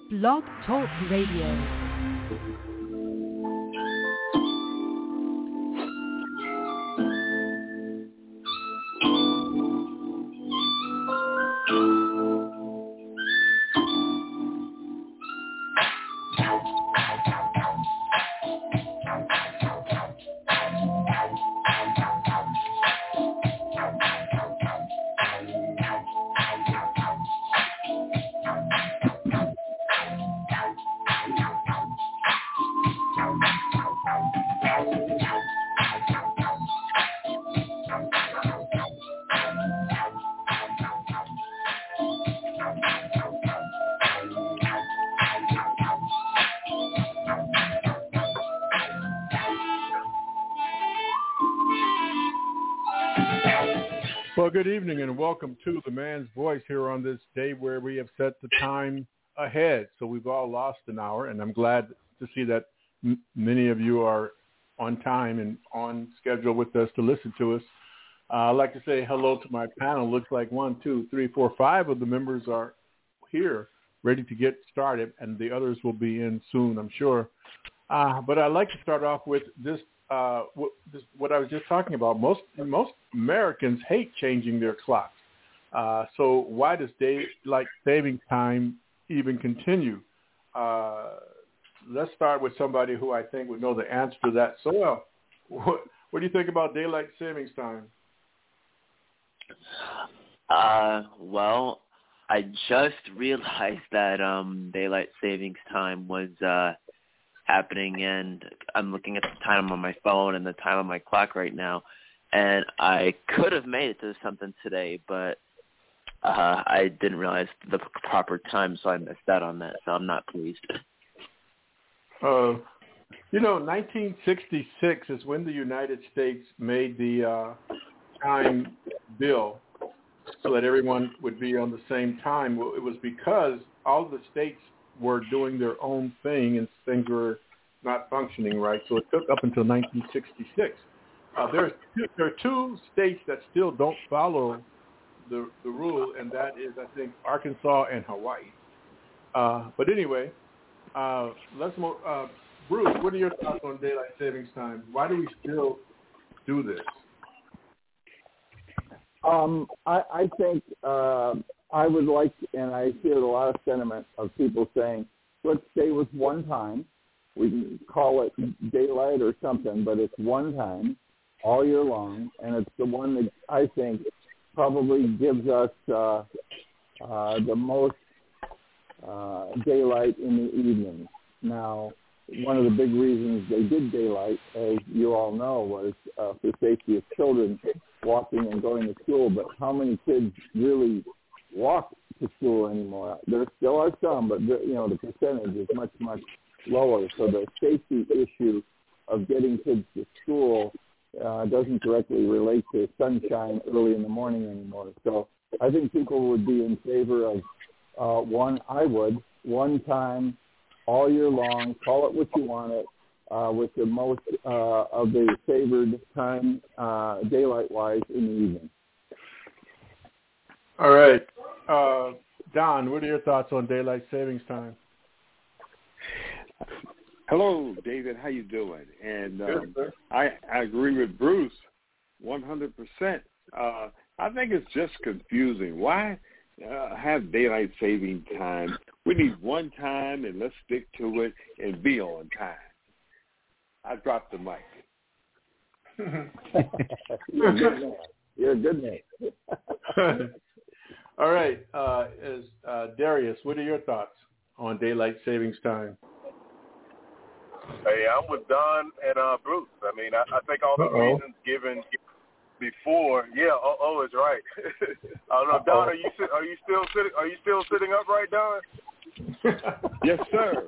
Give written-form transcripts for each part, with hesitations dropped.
Blog Talk Radio. Well, good evening and welcome to The Man's Voice here on this day where we have set the time ahead. So we've all lost an hour, and I'm glad to see that many of you are on time and on schedule with us to listen to us. I'd like to say hello to my panel. Looks like 1, 2, 3, 4, 5 of the members are here ready to get started, and the others will be in soon, I'm sure. But I'd like to start off with this. What I was just talking about. Most Americans hate changing their clocks. So why does daylight saving time even continue? Let's start with somebody who I think would know the answer to that. So, what do you think about daylight savings time? Well, I just realized that daylight savings time was happening, and I'm looking at the time on my phone and the time on my clock right now, and I could have made it to something today, but I didn't realize the proper time, so I missed out on that, so I'm not pleased. 1966 is when the United States made the time bill so that everyone would be on the same time. Well, it was because all of the states were doing their own thing and things were not functioning right. So it took up until 1966. There are two states that still don't follow the rule, and that is, I think, Arkansas and Hawaii. But anyway, let's move. Bruce, what are your thoughts on daylight savings time? Why do we still do this? I think I would like, and I hear a lot of sentiment of people saying, let's stay with one time. We can call it daylight or something, but it's one time all year long, and it's the one that I think probably gives us the most daylight in the evening. Now, one of the big reasons they did daylight, as you all know, was for safety of children walking and going to school, but how many kids really walk to school anymore? There still are some, but the percentage is much, much lower. So the safety issue of getting kids to school doesn't directly relate to sunshine early in the morning anymore. So I think people would be in favor of one time all year long, call it what you want it, with the most of the favored time daylight-wise in the evening. All right. Don, what are your thoughts on daylight savings time? Hello, David. How you doing? And I agree with Bruce 100%. I think it's just confusing. Why have daylight saving time? We need one time, and let's stick to it and be on time. I dropped the mic. You're a good man. All right. Darius, what are your thoughts on daylight savings time? Hey, I'm with Don and Bruce. I mean, I think all the reasons given before, is right. I don't know, Don. Are you still sitting up, right, Don? Yes, sir.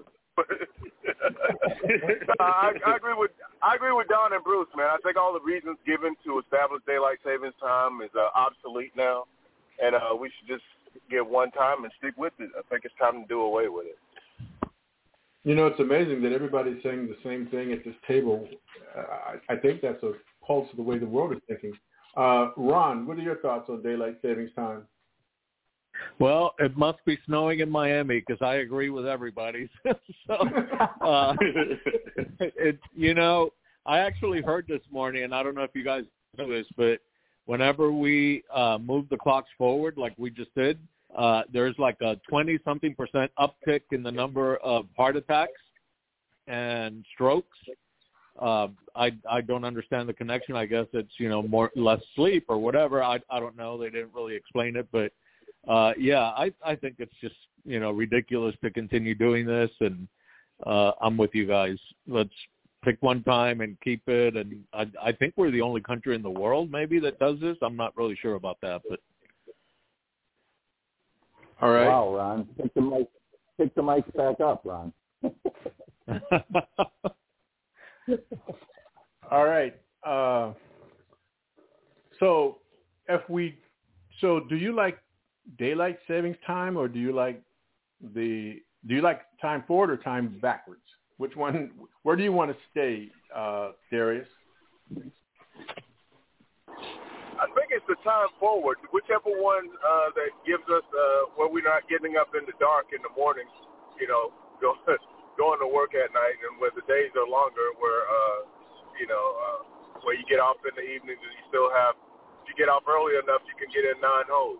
I agree with Don and Bruce, man. I think all the reasons given to establish daylight savings time is obsolete now, and we should just get one time and stick with it. I think it's time to do away with it. It's amazing that everybody's saying the same thing at this table. I think that's a pulse of the way the world is thinking. Ron, what are your thoughts on daylight savings time? Well, it must be snowing in Miami because I agree with everybody. I actually heard this morning, and I don't know if you guys know this, but whenever we move the clocks forward like we just did, there's like a 20-something% uptick in the number of heart attacks and strokes. I don't understand the connection. I guess it's, less sleep or whatever. I don't know. They didn't really explain it, but I think it's just, ridiculous to continue doing this. And I'm with you guys. Let's pick one time and keep it. And I think we're the only country in the world maybe that does this. I'm not really sure about that, but. All right. Wow, Ron. Pick the mic back up, Ron. All right. So do you like daylight savings time, or do you like time forward or time backwards? Which one? Where do you want to stay, Darius? I think it's the time forward, whichever one that gives us where we're not getting up in the dark in the mornings, going to work at night, and where the days are longer, where where you get off in the evenings and if you get off early enough, you can get in 9 holes.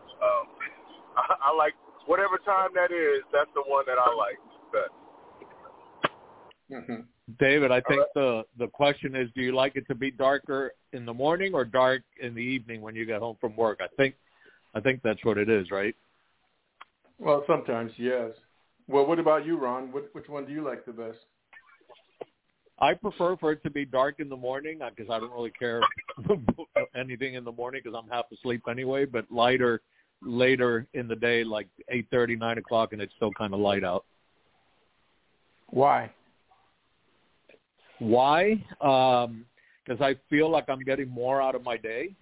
I like whatever time that is. That's the one that I like best. Mm-hmm. David, I think the question is, do you like it to be darker in the morning or dark in the evening when you get home from work? I think that's what it is, right? Well, sometimes, yes. Well, what about you, Ron? Which one do you like the best? I prefer for it to be dark in the morning because I don't really care anything in the morning because I'm half asleep anyway, but later in the day, like 8:30, 9 o'clock, and it's still kind of light out. Why? Because I feel like I'm getting more out of my day.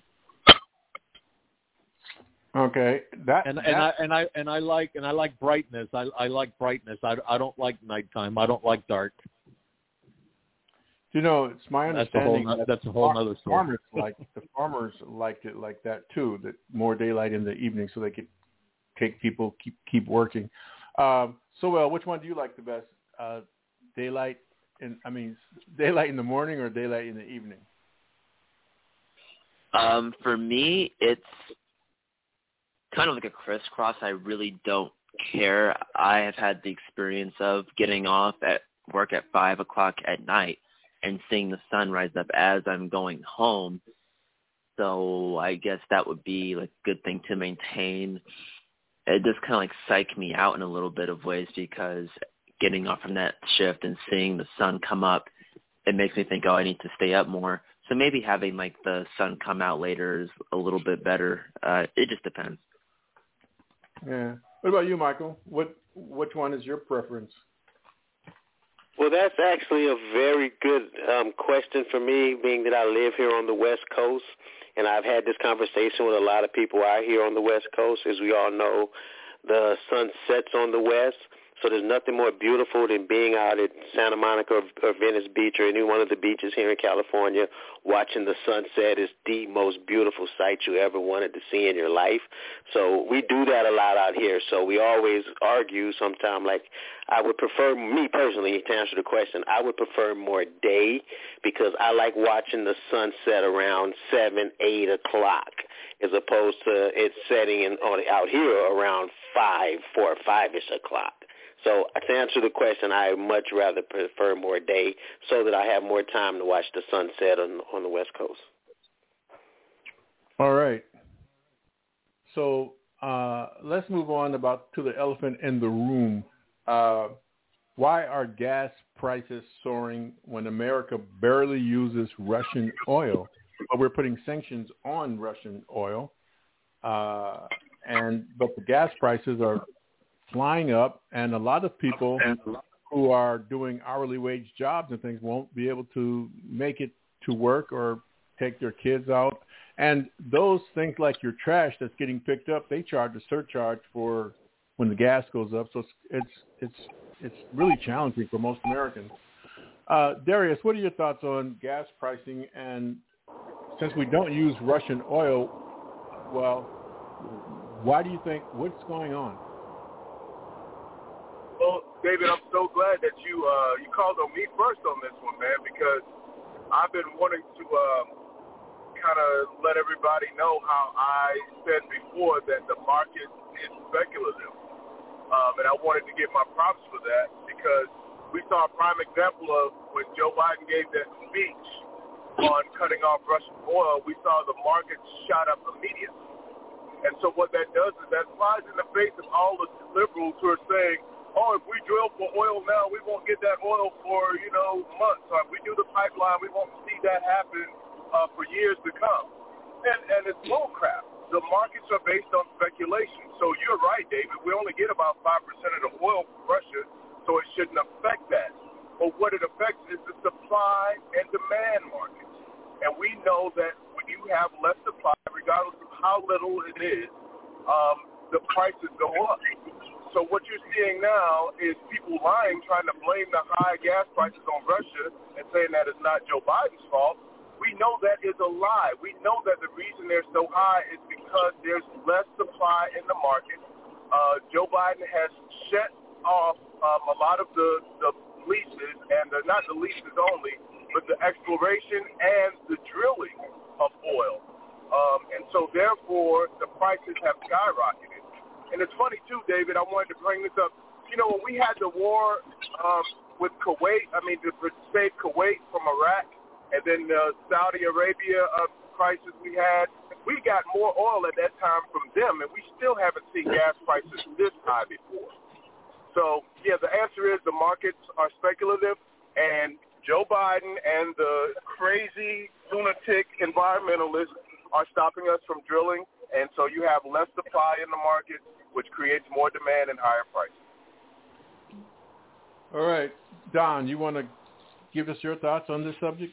Okay, I like brightness. I like brightness. I don't like nighttime. I don't like dark. It's my understanding that's a whole other story. Farmers liked it like that too. That more daylight in the evening, so they could take people keep working. Which one do you like the best? Daylight in the morning or daylight in the evening? For me, it's kind of like a crisscross. I really don't care. I have had the experience of getting off at work at 5 o'clock at night and seeing the sun rise up as I'm going home. So I guess that would be like a good thing to maintain. It just kind of like psych me out in a little bit of ways because getting off from that shift and seeing the sun come up, it makes me think, I need to stay up more. So maybe having like the sun come out later is a little bit better. It just depends. Yeah. What about you, Michael? Which one is your preference? Well, that's actually a very good question for me, being that I live here on the West Coast, and I've had this conversation with a lot of people out here on the West Coast. As we all know, the sun sets on the west, so there's nothing more beautiful than being out at Santa Monica or Venice Beach or any one of the beaches here in California. Watching the sunset is the most beautiful sight you ever wanted to see in your life. So we do that a lot out here. So we always argue sometime, like I would prefer, me personally, to answer the question, I would prefer more day because I like watching the sunset around 7, 8 o'clock as opposed to it setting out here around 5, 4 or 5-ish o'clock. So to answer the question, I much rather prefer more day so that I have more time to watch the sunset on the West Coast. All right. So let's move on to the elephant in the room. Why are gas prices soaring when America barely uses Russian oil? But we're putting sanctions on Russian oil, but the gas prices are flying up, and a lot of people who are doing hourly wage jobs and things won't be able to make it to work or take their kids out. And those things like your trash that's getting picked up, they charge a surcharge for when the gas goes up. So it's really challenging for most Americans. Darius, what are your thoughts on gas pricing? And since we don't use Russian oil, well, Why do you think? What's going on? Well, David, I'm so glad that you called on me first on this one, man, because I've been wanting to kind of let everybody know how I said before that the market is speculative. And I wanted to give my props for that because we saw a prime example of when Joe Biden gave that speech on cutting off Russian oil, we saw the market shot up immediately. And so what that does is that flies in the face of all the liberals who are saying, oh, if we drill for oil now, we won't get that oil for, months. Or if we do the pipeline, we won't see that happen for years to come. And it's bull crap. The markets are based on speculation. So you're right, David. We only get about 5% of the oil from Russia, so it shouldn't affect that. But what it affects is the supply and demand markets. And we know that when you have less supply, regardless of how little it is, the prices go up. So what you're seeing now is people lying, trying to blame the high gas prices on Russia and saying that it's not Joe Biden's fault. We know that is a lie. We know that the reason they're so high is because there's less supply in the market. Joe Biden has shut off a lot of the leases, and not the leases only, but the exploration and the drilling of oil. And so, therefore, the prices have skyrocketed. And it's funny, too, David, I wanted to bring this up. When we had the war with Kuwait, to save Kuwait from Iraq, and then the Saudi Arabia crisis we got more oil at that time from them, and we still haven't seen gas prices this high before. So, yeah, the answer is the markets are speculative, and Joe Biden and the crazy lunatic environmentalists are stopping us from drilling, and so you have less supply in the market, which creates more demand and higher prices. All right. Don, you want to give us your thoughts on this subject?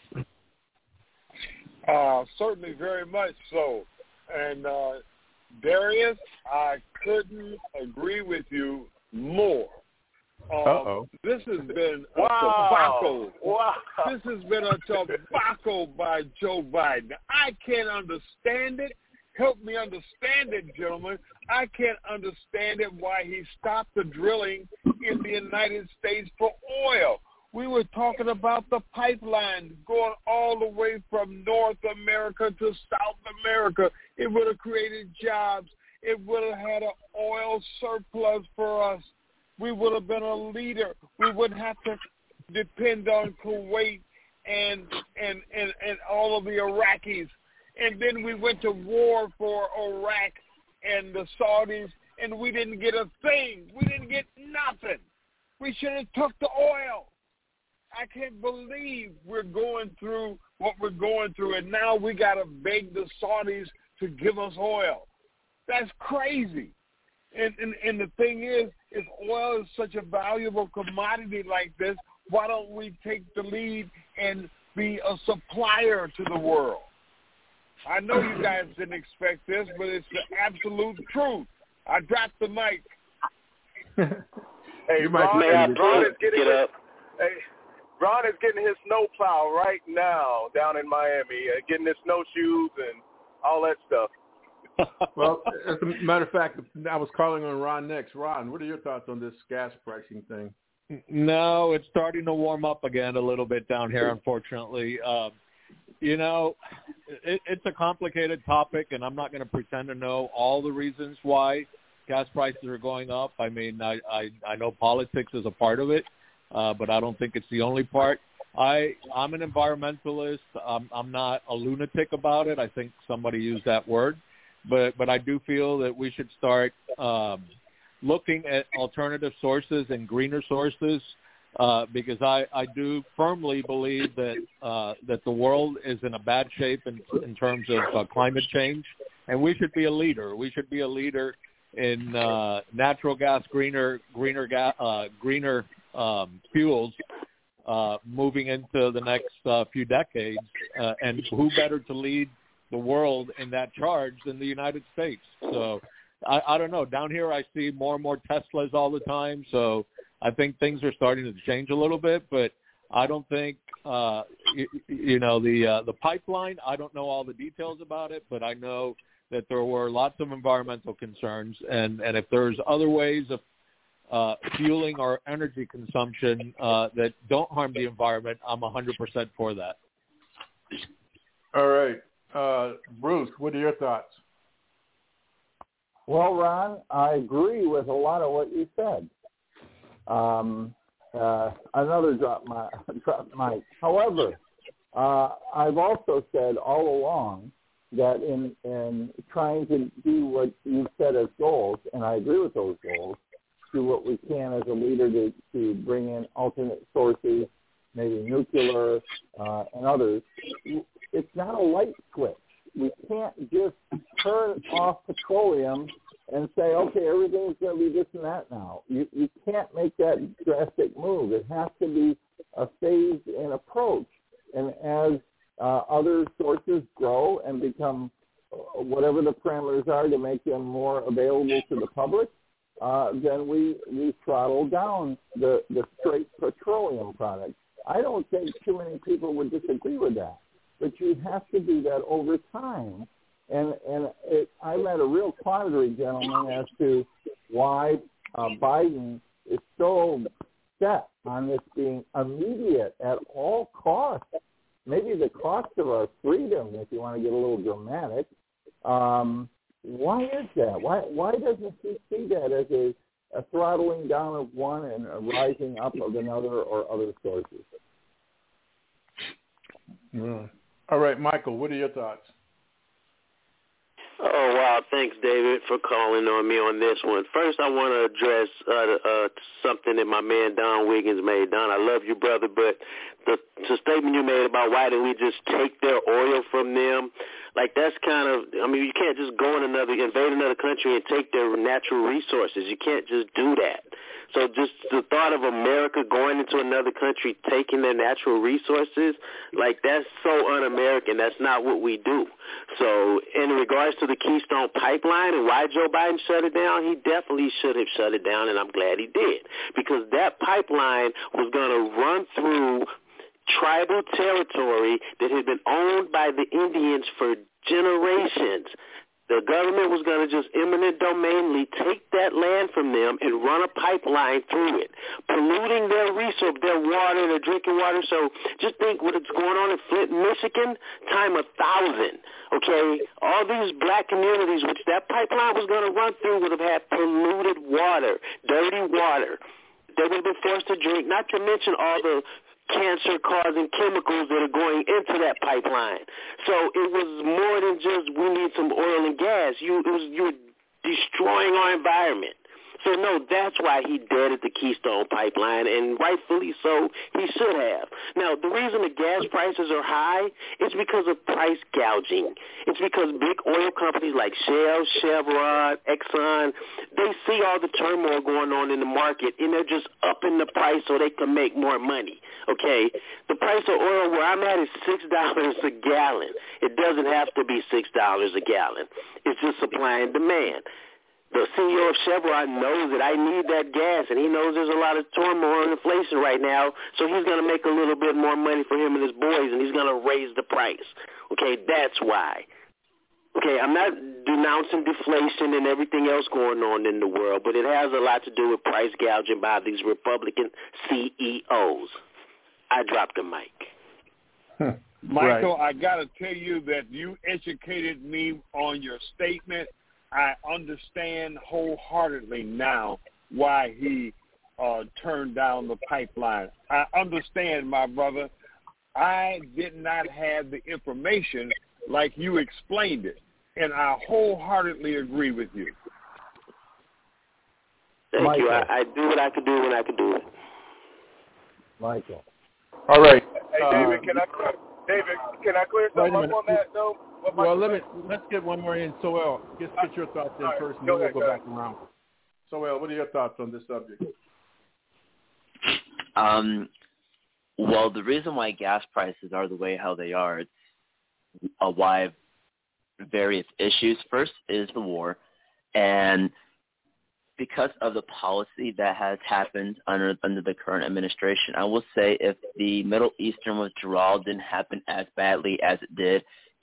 Certainly, very much so. And Darius, I couldn't agree with you more. This has been a tobacco. Wow. This has been a tobacco by Joe Biden. I can't understand it. Help me understand it, gentlemen. I can't understand it why he stopped the drilling in the United States for oil. We were talking about the pipeline going all the way from North America to South America. It would have created jobs. It would have had an oil surplus for us. We would have been a leader. We wouldn't have to depend on Kuwait and all of the Iraqis. And then we went to war for Iraq and the Saudis, and we didn't get a thing. We didn't get nothing. We should have took the oil. I can't believe we're going through what we're going through, and now we got to beg the Saudis to give us oil. That's crazy. And the thing is, if oil is such a valuable commodity like this, why don't we take the lead and be a supplier to the world? I know you guys didn't expect this, but it's the absolute truth. I dropped the mic. Hey, Ron is getting his snowplow right now down in Miami, getting his snowshoes and all that stuff. Well, as a matter of fact, I was calling on Ron next. Ron, what are your thoughts on this gas pricing thing? No, it's starting to warm up again a little bit down here, unfortunately. It's a complicated topic, and I'm not going to pretend to know all the reasons why gas prices are going up. I mean, I know politics is a part of it, but I don't think it's the only part. I'm an environmentalist. I'm not a lunatic about it. I think somebody used that word. But I do feel that we should start looking at alternative sources and greener sources because I do firmly believe that the world is in a bad shape in terms of climate change, and we should be a leader. We should be a leader in natural gas, greener fuels moving into the next few decades. And who better to lead the world in that charge than the United States? So I don't know. Down here I see more and more Teslas all the time. So I think things are starting to change a little bit, but I don't think, the pipeline, I don't know all the details about it, but I know that there were lots of environmental concerns, and if there's other ways of fueling our energy consumption that don't harm the environment, I'm 100% for that. All right. Bruce, what are your thoughts? Well, Ron, I agree with a lot of what you said. Another drop mic. However, I've also said all along that in trying to do what you've said as goals, and I agree with those goals, do what we can as a leader to bring in alternate sources, maybe nuclear and others. It's not a light switch. We can't just turn off petroleum and say, okay, everything's going to be this and that now. You can't make that drastic move. It has to be a phased-in approach. And as other sources grow and become whatever the parameters are to make them more available to the public, then we throttle down the straight petroleum product. I don't think too many people would disagree with that, but you have to do that over time. And I'm at a real quandary, gentlemen, as to why Biden is so set on this being immediate at all costs. Maybe the cost of our freedom, if you want to get a little dramatic. Why is that? Why doesn't he see that as a throttling down of one and a rising up of another or other sources? Yeah. All right, Michael, what are your thoughts? Oh, wow. Thanks, David, for calling on me on this one. First, I want to address something that my man Don Wiggins made. Don, I love you, brother, but the statement you made about why didn't we just take their oil from them, like that's kind of, I mean, you can't just go invade another country and take their natural resources. You can't just do that. So just the thought of America going into another country, taking their natural resources, like that's so un-American. That's not what we do. So in regards to the Keystone Pipeline and why Joe Biden shut it down, he definitely should have shut it down, and I'm glad he did, because that pipeline was going to run through tribal territory that had been owned by the Indians for generations. The government was going to just eminent domainly take that land from them and run a pipeline through it, polluting their resource, their water, their drinking water. So just think what is going on in Flint, Michigan, time 1,000. Okay, all these black communities, which that pipeline was going to run through, would have had polluted water, dirty water. They would have been forced to drink, not to mention all the cancer-causing chemicals that are going into that pipeline. So it was more than just we need some oil and gas. You're destroying our environment. So, no, that's why he deaded the Keystone Pipeline, and rightfully so, he should have. Now, the reason the gas prices are high is because of price gouging. It's because big oil companies like Shell, Chevron, Exxon, they see all the turmoil going on in the market, and they're just upping the price so they can make more money, okay? The price of oil where I'm at is $6 a gallon. It doesn't have to be $6 a gallon. It's just supply and demand. The CEO of Chevron knows that I need that gas, and he knows there's a lot of turmoil and inflation right now, so he's going to make a little bit more money for him and his boys, and he's going to raise the price. Okay, that's why. Okay, I'm not denouncing deflation and everything else going on in the world, but it has a lot to do with price gouging by these Republican CEOs. I dropped the mic. Michael, I got to tell you that you educated me on your statement. I understand wholeheartedly now why he turned down the pipeline. I understand, my brother. I did not have the information like you explained it, and I wholeheartedly agree with you. Thank you. I do what I could do when I could do it. Michael. All right. Hey, David, can I clear something up on that, though? Well, let's get one more in. Soel, get your thoughts in first, and then we'll go back around. Soel, what are your thoughts on this subject? Well, the reason why gas prices are the way how they are, it's why various issues. First is the war, and because of the policy that has happened under the current administration, I will say if the Middle Eastern withdrawal didn't happen as badly as it did,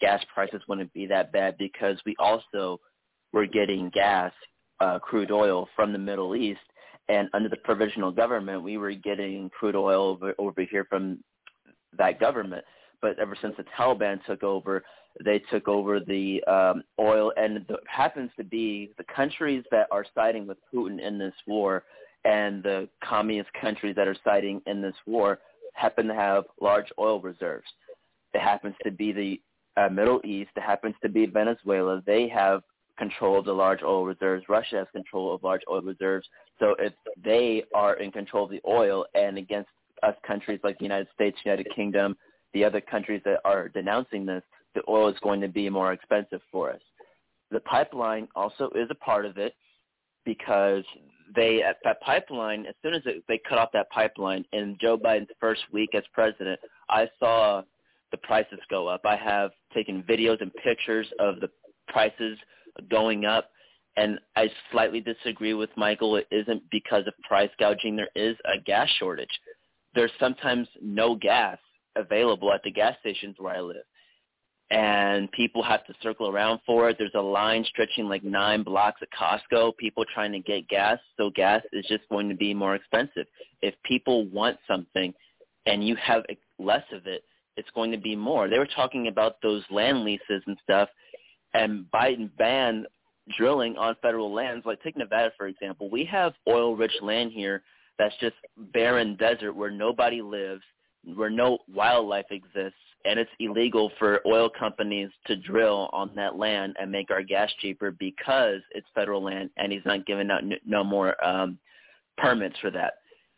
gas prices wouldn't be that bad because we also were getting gas, crude oil from the Middle East, and under the provisional government, we were getting crude oil over here from that government. But ever since the Taliban took over, they took over the oil, and it happens to be the countries that are siding with Putin in this war and the communist countries that are siding in this war happen to have large oil reserves. It happens to be the Middle East. It happens to be Venezuela. They have control of the large oil reserves. Russia has control of large oil reserves. So if they are in control of the oil and against us countries like the United States, United Kingdom, the other countries that are denouncing this, the oil is going to be more expensive for us. The pipeline also is a part of it because that pipeline, as soon as they cut off that pipeline in Joe Biden's first week as president, I saw the prices go up. I have taken videos and pictures of the prices going up, and I slightly disagree with Michael. It isn't because of price gouging. There is a gas shortage. There's sometimes no gas available at the gas stations where I live, and people have to circle around for it. There's a line stretching like 9 blocks at Costco, people trying to get gas, so gas is just going to be more expensive. If people want something and you have less of it, it's going to be more. They were talking about those land leases and stuff, and Biden banned drilling on federal lands. Like take Nevada, for example. We have oil-rich land here that's just barren desert where nobody lives, where no wildlife exists, and it's illegal for oil companies to drill on that land and make our gas cheaper because it's federal land, and he's not giving out no more permits for that.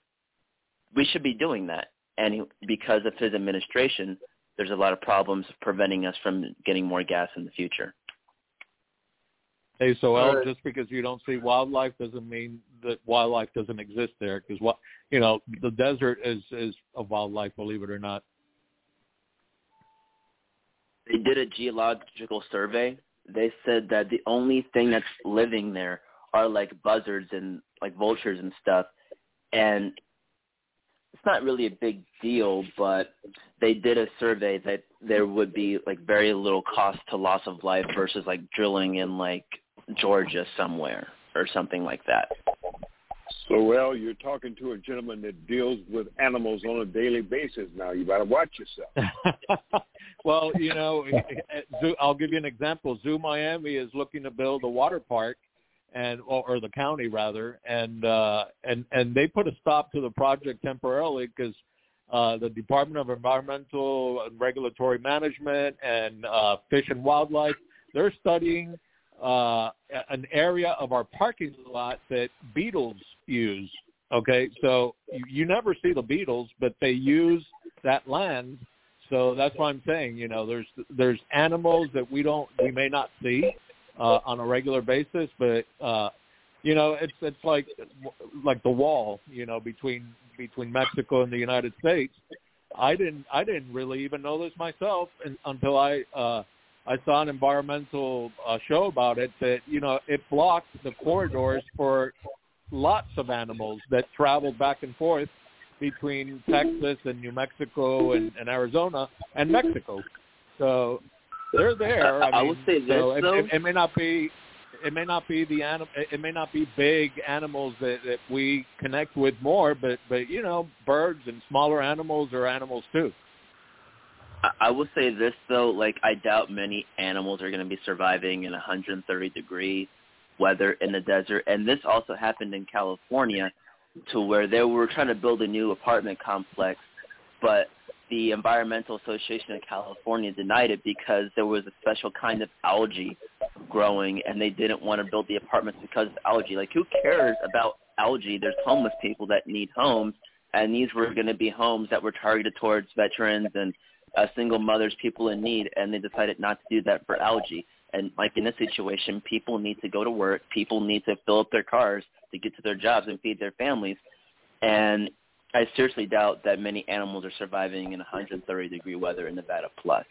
We should be doing that, and because of his administration, there's a lot of problems preventing us from getting more gas in the future. Hey, so El, just because you don't see wildlife doesn't mean that wildlife doesn't exist there. Because the desert is a wildlife, believe it or not. They did a geological survey. They said that the only thing that's living there are like buzzards and like vultures and stuff. And it's not really a big deal, but they did a survey that there would be like very little cost to loss of life versus like drilling in like Georgia somewhere or something like that. So, well, you're talking to a gentleman that deals with animals on a daily basis now. You better watch yourself. Well, I'll give you an example. Zoo Miami is looking to build a water park, or the county rather, and they put a stop to the project temporarily because the Department of Environmental and Regulatory Management and Fish and Wildlife, they're studying an area of our parking lot that beetles use. Okay, so you never see the beetles, but they use that land. So that's what I'm saying. There's animals that we may not see on a regular basis, but it's like the wall, between Mexico and the United States. I didn't really even know this myself until I saw an environmental show about it that, it blocked the corridors for lots of animals that traveled back and forth between Texas and New Mexico and Arizona and Mexico. So they're there. I would say this, though. It may not be big animals that we connect with more, but birds and smaller animals are animals too. I will say this, though, like I doubt many animals are going to be surviving in 130-degree weather in the desert. And this also happened in California to where they were trying to build a new apartment complex, but the Environmental Association of California denied it because there was a special kind of algae growing, and they didn't want to build the apartments because of algae. Like, who cares about algae? There's homeless people that need homes, and these were going to be homes that were targeted towards veterans and single mothers, people in need, and they decided not to do that for algae. And like in this situation, people need to go to work. People need to fill up their cars to get to their jobs and feed their families. And I seriously doubt that many animals are surviving in 130-degree weather in Nevada plus.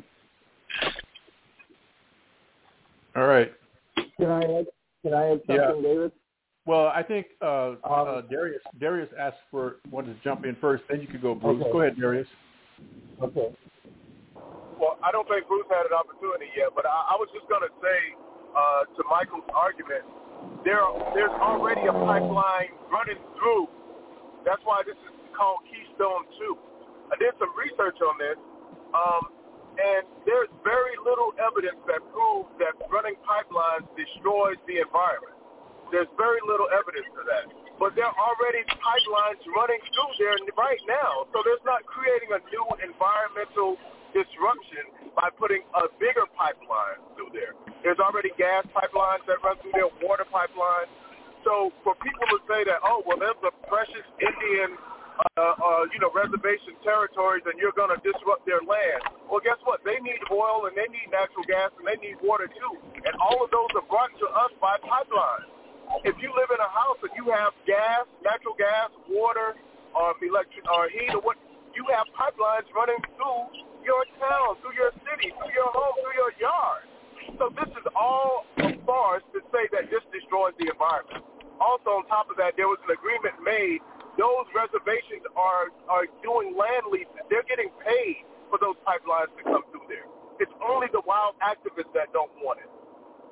All right. Can I add something, David? Well, I think Darius wanted to jump in first. Then you could go, Bruce. Okay. Go ahead, Darius. Okay. Well, I don't think Bruce had an opportunity yet, but I was just going to say to Michael's argument, there's already a pipeline running through. That's why this is called Keystone 2. I did some research on this, and there's very little evidence that proves that running pipelines destroys the environment. There's very little evidence to that. But there are already pipelines running through there right now, so there's not creating a new environmental disruption by putting a bigger pipeline through there. There's already gas pipelines that run through there, water pipelines. So for people to say that, oh, well, there's a precious Indian, reservation territories and you're going to disrupt their land. Well, guess what? They need oil and they need natural gas and they need water too. And all of those are brought to us by pipelines. If you live in a house and you have gas, natural gas, water, or electric, or heat, or what, you have pipelines running through your town, through your city, through your home, through your yard. So this is all a farce to say that this destroys the environment. Also, on top of that, there was an agreement made. Those reservations are doing land leases. They're getting paid for those pipelines to come through there. It's only the wild activists that don't want it.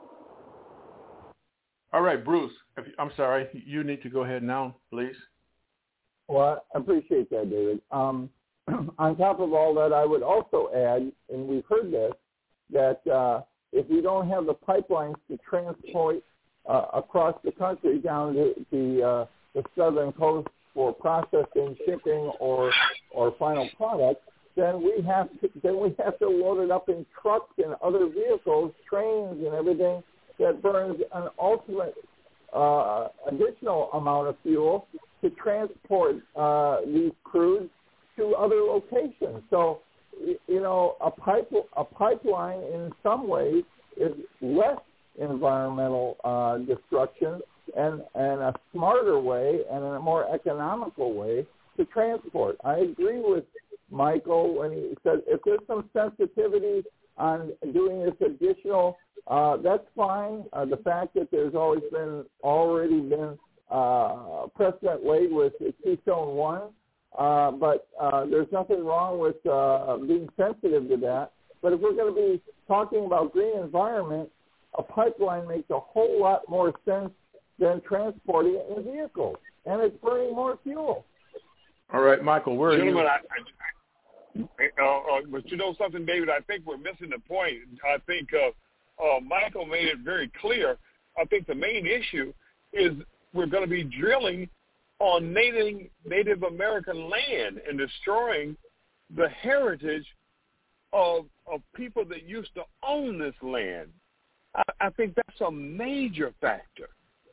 All right, Bruce, I'm sorry. You need to go ahead now, please. Well, I appreciate that, David. On top of all that, I would also add, and we've heard this, that if we don't have the pipelines to transport across the country down to the southern coast for processing, shipping, or final product, then we have to load it up in trucks and other vehicles, trains, and everything that burns an ultimate additional amount of fuel to transport these crudes to other locations. So, a pipeline in some ways is less environmental destruction and a smarter way and a more economical way to transport. I agree with Michael when he said if there's some sensitivity on doing this additional, that's fine. The fact that there's already been precedent laid with Keystone 1, but there's nothing wrong with being sensitive to that. But if we're going to be talking about green environment, a pipeline makes a whole lot more sense than transporting it in vehicles, and it's burning more fuel. All right, Michael, where are Gentlemen, you? But you know something, David? I think we're missing the point. I think Michael made it very clear. I think the main issue is we're going to be drilling on Native American land and destroying the heritage of people that used to own this land. I think that's a major factor.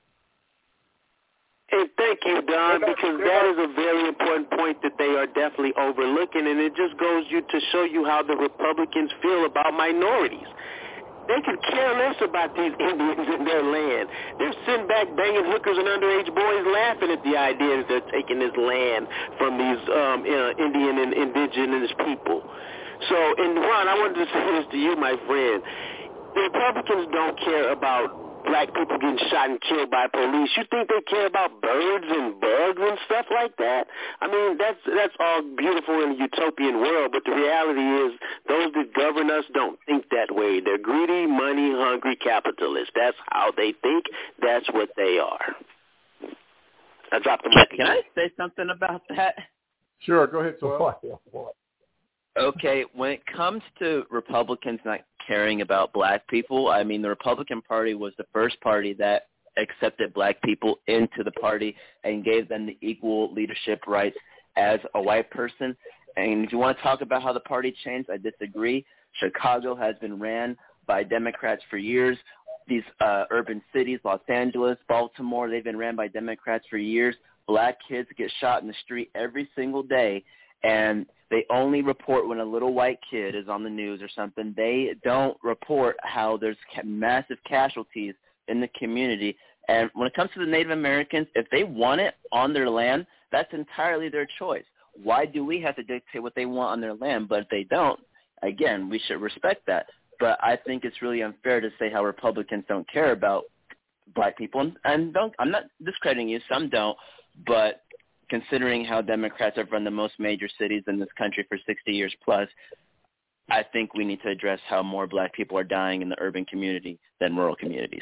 And thank you, Don, because that is a very important point that they are definitely overlooking, and it just goes to show you how the Republicans feel about minorities. They could care less about these Indians in their land. They're sitting back banging hookers and underage boys laughing at the idea that they're taking this land from these Indian and indigenous people. So, and Ron, I wanted to say this to you, my friend. The Republicans don't care about black people getting shot and killed by police. You think they care about birds and bugs and stuff like that? I mean, that's all beautiful in a utopian world, but the reality is those that govern us don't think that way. They're greedy, money-hungry capitalists. That's how they think. That's what they are. I dropped the mic. Can I say something about that? Sure, go ahead, Soil. Okay, when it comes to Republicans not caring about black people, I mean, the Republican Party was the first party that accepted black people into the party and gave them the equal leadership rights as a white person. And if you want to talk about how the party changed, I disagree. Chicago has been ran by Democrats for years. These urban cities, Los Angeles, Baltimore, they've been ran by Democrats for years. Black kids get shot in the street every single day, and they only report when a little white kid is on the news or something. They don't report how there's massive casualties in the community. And when it comes to the Native Americans, if they want it on their land, that's entirely their choice. Why do we have to dictate what they want on their land? But if they don't, again, we should respect that. But I think it's really unfair to say how Republicans don't care about black people. And I'm not discrediting you. Some don't. But considering how Democrats have run the most major cities in this country for 60 years plus, I think we need to address how more black people are dying in the urban community than rural communities.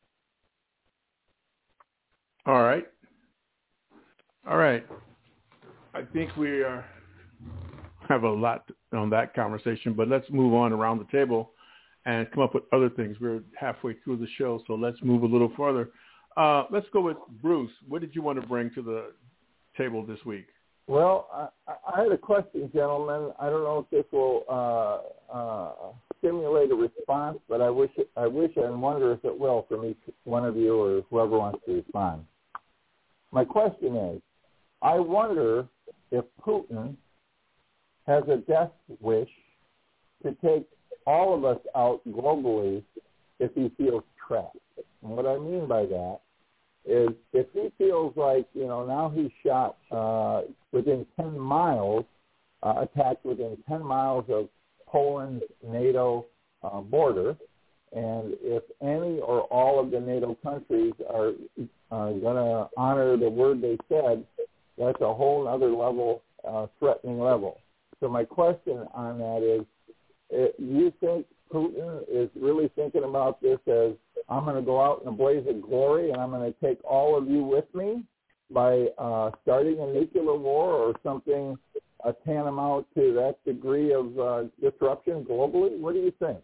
All right. I think we have a lot on that conversation, but let's move on around the table and come up with other things. We're halfway through the show, so let's move a little further. Let's go with Bruce. What did you want to bring to the table this week? Well, I had a question, gentlemen. I don't know if this will stimulate a response, but I wish and wonder if it will from each one of you or whoever wants to respond. My question is, I wonder if Putin has a death wish to take all of us out globally if he feels trapped. And what I mean by that is if he feels like, now he's shot within 10 miles, attacked within 10 miles of Poland's NATO border, and if any or all of the NATO countries are going to honor the word they said, that's a whole other level, threatening level. So my question on that is, do you think Putin is really thinking about this as, I'm going to go out in a blaze of glory and I'm going to take all of you with me by starting a nuclear war or something tantamount to that degree of disruption globally? What do you think?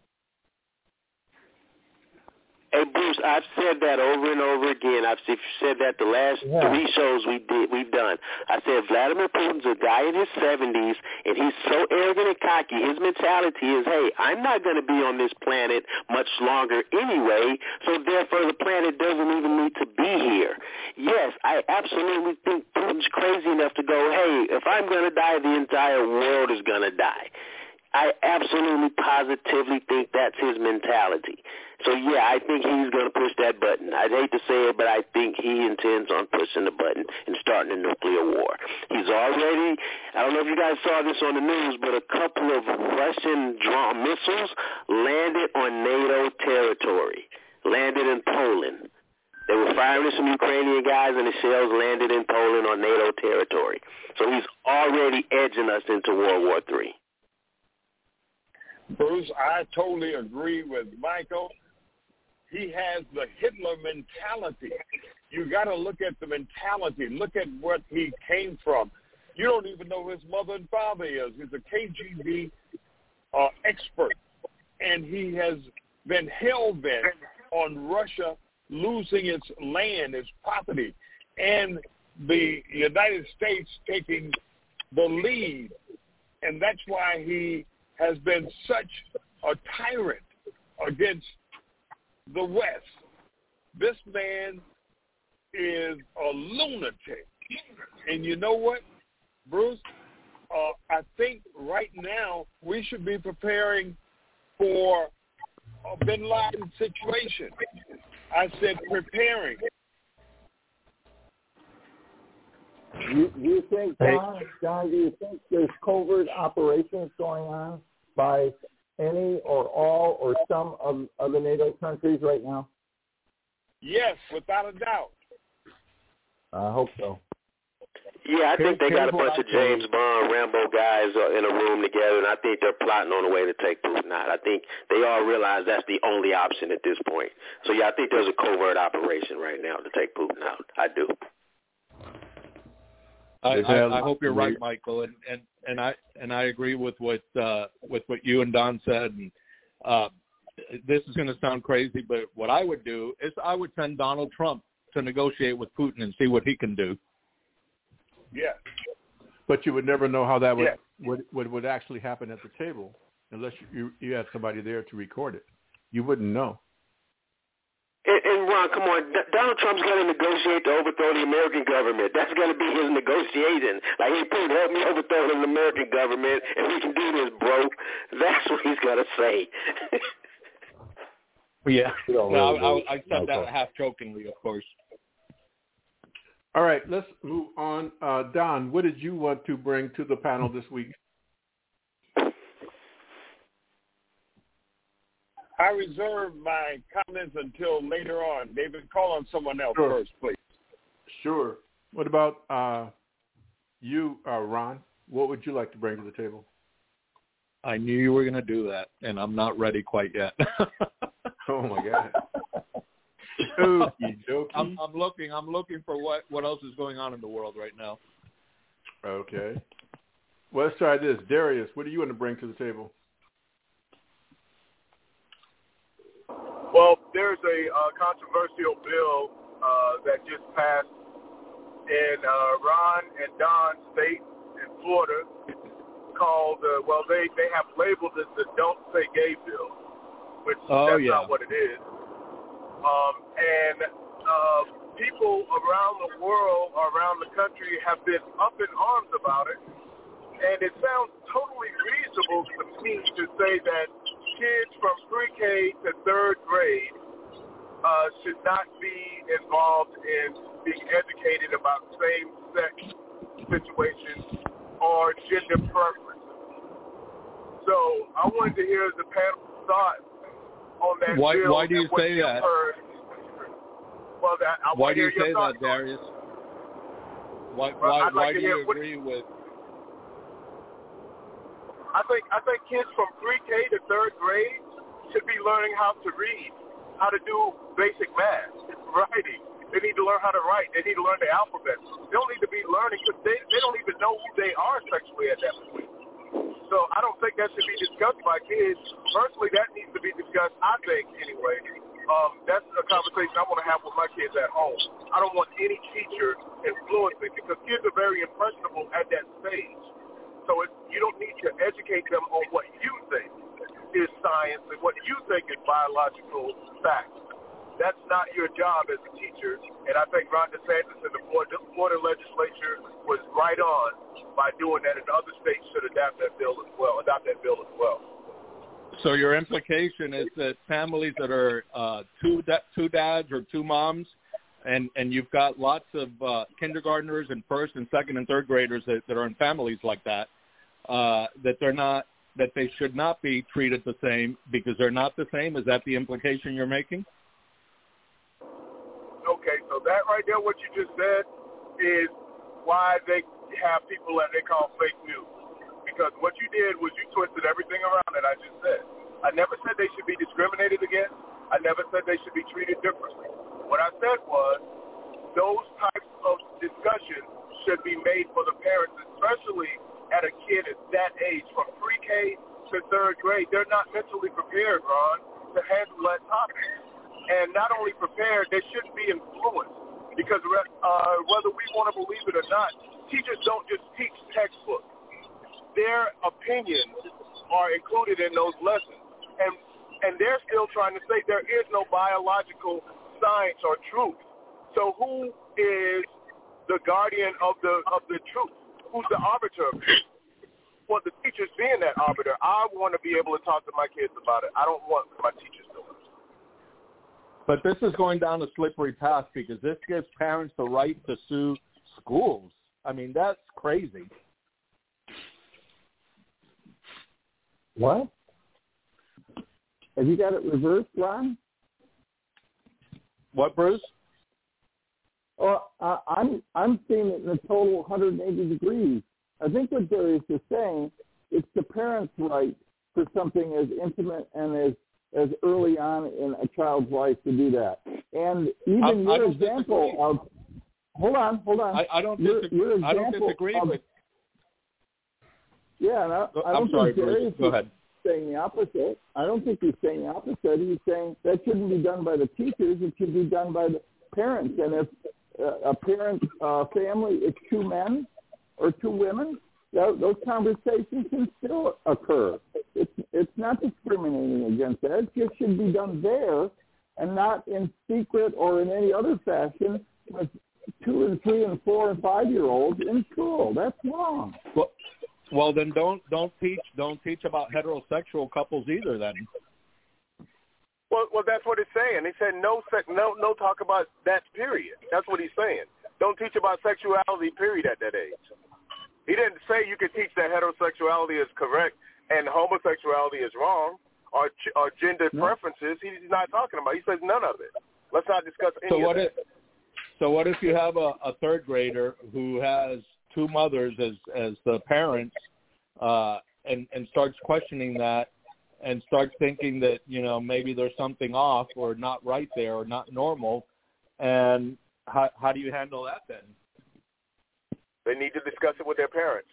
Hey, Bruce, I've said that over and over again. I've said that the last 3 shows we've done. I said Vladimir Putin's a guy in his 70s, and he's so arrogant and cocky. His mentality is, hey, I'm not going to be on this planet much longer anyway, so therefore the planet doesn't even need to be here. Yes, I absolutely think Putin's crazy enough to go, hey, if I'm going to die, the entire world is going to die. I absolutely positively think that's his mentality. So, yeah, I think he's going to push that button. I'd hate to say it, but I think he intends on pushing the button and starting a nuclear war. He's already, I don't know if you guys saw this on the news, but a couple of Russian drone missiles landed on NATO territory, landed in Poland. They were firing at some Ukrainian guys, and the shells landed in Poland on NATO territory. So he's already edging us into World War III. Bruce, I totally agree with Michael. He has the Hitler mentality. You got to look at the mentality. Look at what he came from. You don't even know who his mother and father is. He's a KGB expert, and he has been hell-bent on Russia losing its land, its property, and the United States taking the lead. And that's why he has been such a tyrant against the West. This man is a lunatic. And you know what, Bruce? I think right now we should be preparing for a Bin Laden situation. I said preparing. Do you think, John, do you think there's covert operations going on by any or all or some of the NATO countries right now? Yes, without a doubt. I hope so. Yeah, I think they got a bunch of James Bond, Rambo guys in a room together, and I think they're plotting on a way to take Putin out. I think they all realize that's the only option at this point. So, yeah, I think there's a covert operation right now to take Putin out. I do. I hope you're right, Michael, and I agree with what you and Don said. And this is going to sound crazy, but what I would do is I would send Donald Trump to negotiate with Putin and see what he can do. Yeah, but you would never know how that would actually happen at the table unless you had somebody there to record it. You wouldn't know. And Ron, come on, Donald Trump's going to negotiate to overthrow the American government. That's going to be his negotiation. Like, hey, Putin, help me overthrow the American government, and we can do this, bro. That's what he's going to say. Yeah, I said that half jokingly, of course. All right, let's move on. Don, what did you want to bring to the panel this week? I reserve my comments until later on. David, call on someone else first, please. Sure. What about you, Ron? What would you like to bring to the table? I knew you were going to do that, and I'm not ready quite yet. Oh my God. Okie dokie. I'm looking for what else is going on in the world right now. Okay. Well, let's try this. Darius, what do you want to bring to the table? Well, there's a controversial bill that just passed in Ron and Don State in Florida called, they have labeled it the Don't Say Gay bill, which that's not what it is. People around the world, around the country, have been up in arms about it. And it sounds totally reasonable to me to say that kids from pre-K to third grade should not be involved in being educated about same-sex situations or gender preferences. So I wanted to hear the panel's thoughts on that bill. Why do you say that? Why do you say that, Darius? Why do you agree with? I think kids from pre-K to third grade should be learning how to read, how to do basic math, writing. They need to learn how to write. They need to learn the alphabet. They don't need to be learning because they don't even know who they are sexually at that point. So I don't think that should be discussed by kids. Personally, that needs to be discussed, I think, anyway. That's a conversation I want to have with my kids at home. I don't want any teacher influencing because kids are very impressionable at that stage. So you don't need to educate them on what you think is science and what you think is biological fact. That's not your job as a teacher. And I think Ron DeSantis and the Florida legislature was right on by doing that, and other states should adopt that bill as well. So your implication is that families that are two dads or two moms, and you've got lots of kindergartners and first and second and third graders that are in families like that, that they should not be treated the same because they're not the same. Is that the implication you're making? Okay, so that right there, what you just said, is why they have people that they call fake news. Because what you did was you twisted everything around that I just said. I never said they should be discriminated against. I never said they should be treated differently. What I said was those types of discussions should be made for the parents, especially at a kid at that age, from pre-K to third grade. They're not mentally prepared, Ron, to handle that topic. And not only prepared, they shouldn't be influenced. Because whether we want to believe it or not, teachers don't just teach textbooks. Their opinions are included in those lessons. And they're still trying to say there is no biological science or truth. So who is the guardian of the truth? Who's the arbiter of truth? Well, the teachers being that arbiter, I want to be able to talk to my kids about it. I don't want my teachers doing it. But this is going down a slippery path because this gives parents the right to sue schools. I mean, that's crazy. What? Have you got it reversed, Ron? What, Bruce? Well, I'm seeing it in a total 180 degrees. I think what Darius is saying, it's the parent's right for something as intimate and as early on in a child's life to do that. And even your example of hold on. I don't disagree with. Yeah, and I don't think Darius is saying the opposite. I don't think he's saying the opposite. He's saying that shouldn't be done by the teachers. It should be done by the parents. And if a parent family is two men or two women, those conversations can still occur. It's not discriminating against that. It just should be done there and not in secret or in any other fashion with 2 and 3 and 4 and 5-year-olds in school. That's wrong. Well, then don't teach about heterosexual couples either. Then. Well, that's what it's saying. He said no talk about that. Period. That's what he's saying. Don't teach about sexuality. Period. At that age. He didn't say you could teach that heterosexuality is correct and homosexuality is wrong or gender preferences. He's not talking about. He says none of it. Let's not discuss any of it. So what if you have a third grader who has two mothers as the parents, and starts questioning that and starts thinking that, maybe there's something off or not right there or not normal. And how do you handle that then? They need to discuss it with their parents.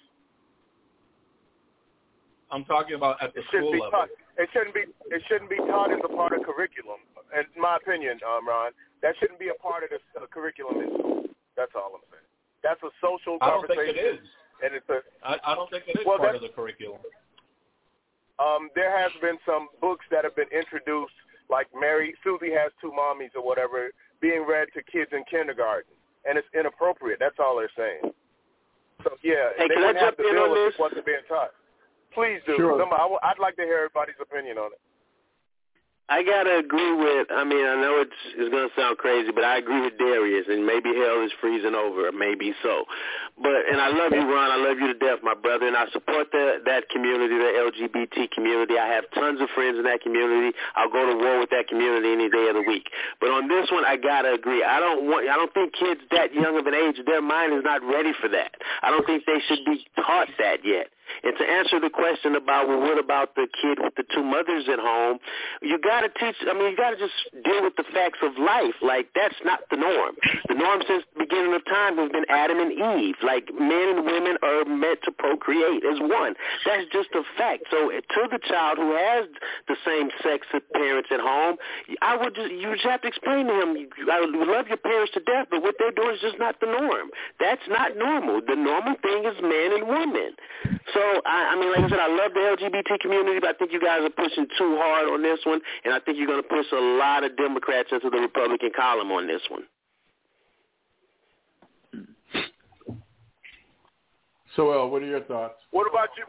I'm talking about at the school level. It shouldn't be taught as a part of curriculum. In my opinion, Ron, that shouldn't be a part of the curriculum in school. That's all I'm saying. That's a social conversation. I don't think it is. And I don't think it is part of the curriculum. There has been some books that have been introduced, like Susie Has Two Mommies or whatever, being read to kids in kindergarten, and it's inappropriate. That's all they're saying. So yeah, hey, they wouldn't have to deal with it wasn't being taught. Please do. Sure. I'd like to hear everybody's opinion on it. I gotta agree with. I know it's gonna sound crazy, but I agree with Darius, and maybe hell is freezing over, maybe so. And I love you, Ron. I love you to death, my brother, and I support that community, the LGBT community. I have tons of friends in that community. I'll go to war with that community any day of the week. But on this one, I gotta agree. I don't think kids that young of an age, their mind is not ready for that. I don't think they should be taught that yet. And to answer the question about, well, what about the kid with the two mothers at home, you got to teach, you got to just deal with the facts of life. Like, that's not the norm. The norm since the beginning of time has been Adam and Eve. Like, men and women are meant to procreate as one. That's just a fact. So to the child who has the same sex parents at home, you just have to explain to him, I love your parents to death, but what they're doing is just not the norm. That's not normal. The normal thing is men and women. So, like I said, I love the LGBT community, but I think you guys are pushing too hard on this one, and I think you're going to push a lot of Democrats into the Republican column on this one. So, what are your thoughts? What about you?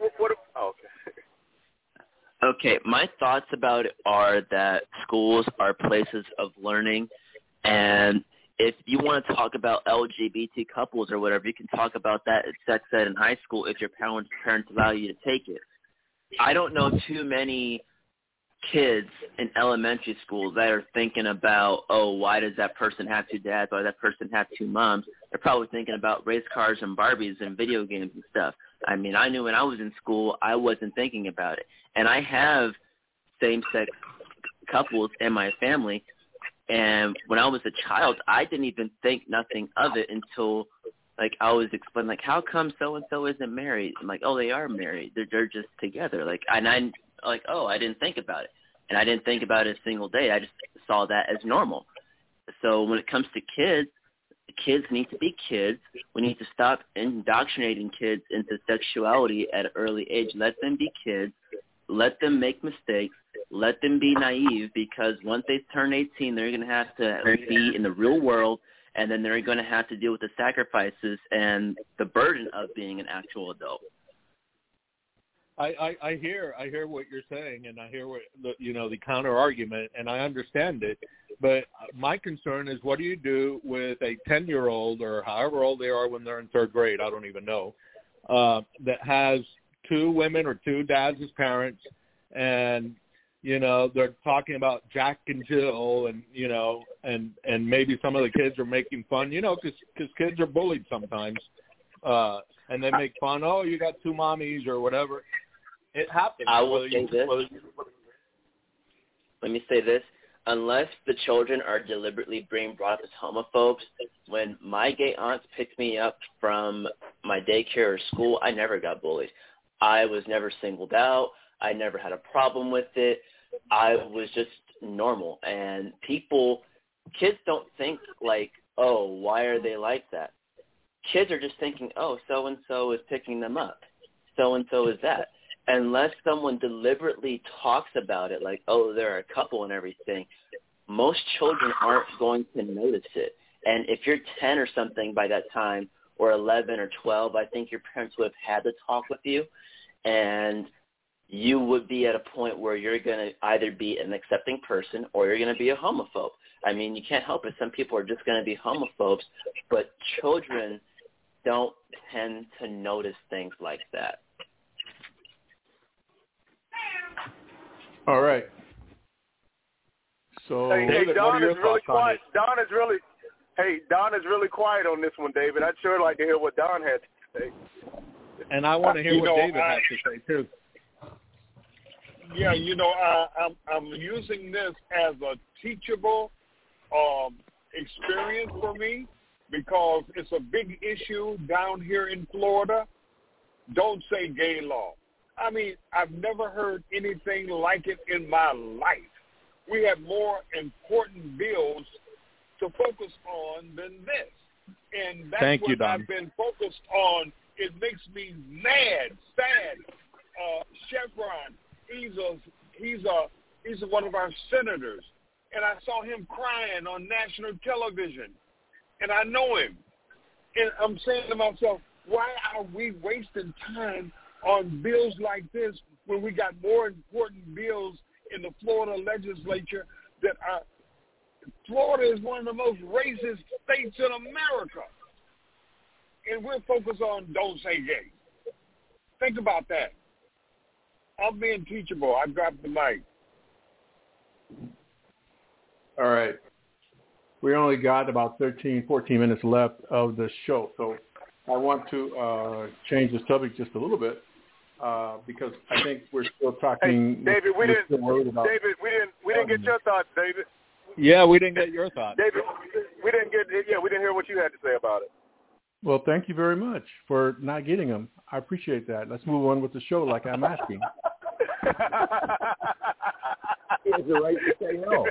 Okay, my thoughts about it are that schools are places of learning, and if you want to talk about LGBT couples or whatever, you can talk about that at sex ed in high school if your parents allow you to take it. I don't know too many kids in elementary school that are thinking about, why does that person have two dads? Why does that person have two moms? They're probably thinking about race cars and Barbies and video games and stuff. I knew when I was in school, I wasn't thinking about it. And I have same-sex couples in my family. And when I was a child, I didn't even think nothing of it until, I was explaining, how come so-and-so isn't married? I'm like, they are married. They're just together. I didn't think about it. And I didn't think about it a single day. I just saw that as normal. So when it comes to kids need to be kids. We need to stop indoctrinating kids into sexuality at an early age. Let them be kids. Let them make mistakes. Let them be naive, because once they turn 18, they're going to have to be in the real world, and then they're going to have to deal with the sacrifices and the burden of being an actual adult. I hear what you're saying, and I hear what the counter argument, and I understand it. But my concern is, what do you do with a 10-year-old or however old they are when they're in third grade? I don't even know. That has two women or two dads as parents, and they're talking about Jack and Jill, and and maybe some of the kids are making fun, because kids are bullied sometimes, and they make fun. Oh, you got two mommies or whatever. It happens. I will say this. Let me say this. Unless the children are deliberately being brought up as homophobes, when my gay aunts picked me up from my daycare or school, I never got bullied. I was never singled out. I never had a problem with it. I was just normal. And kids don't think why are they like that? Kids are just thinking, so-and-so is picking them up. So-and-so is that. Unless someone deliberately talks about it, they're a couple and everything, most children aren't going to notice it. And if you're 10 or something by that time, or 11 or 12, I think your parents would have had to talk with you, and you would be at a point where you're going to either be an accepting person or you're going to be a homophobe. You can't help it. Some people are just going to be homophobes, but children don't tend to notice things like that. All right. So, David, Don is really quiet. Don is really quiet on this one, David. I'd sure like to hear what Don had to say. And I want to hear what David has to say too. Yeah, I'm using this as a teachable experience for me because it's a big issue down here in Florida. Don't say gay law. I mean, I've never heard anything like it in my life. We have more important bills to focus on than this. And that's what I've been focused on. It makes me mad, sad. Chevron, he's one of our senators. And I saw him crying on national television. And I know him. And I'm saying to myself, why are we wasting time on bills like this when we got more important bills in the Florida legislature that are – Florida is one of the most racist states in America. And we're focused on don't say gay. Think about that. I'm being teachable. I dropped the mic. All right. We only got about 13, 14 minutes left of the show. So I want to change the subject just a little bit because I think we're still talking. Hey, David, we didn't get your thoughts, David. Yeah, we didn't get your thoughts. David, we didn't hear what you had to say about it. Well, thank you very much for not getting them. I appreciate that. Let's move on with the show like I'm asking. He has the right to say no.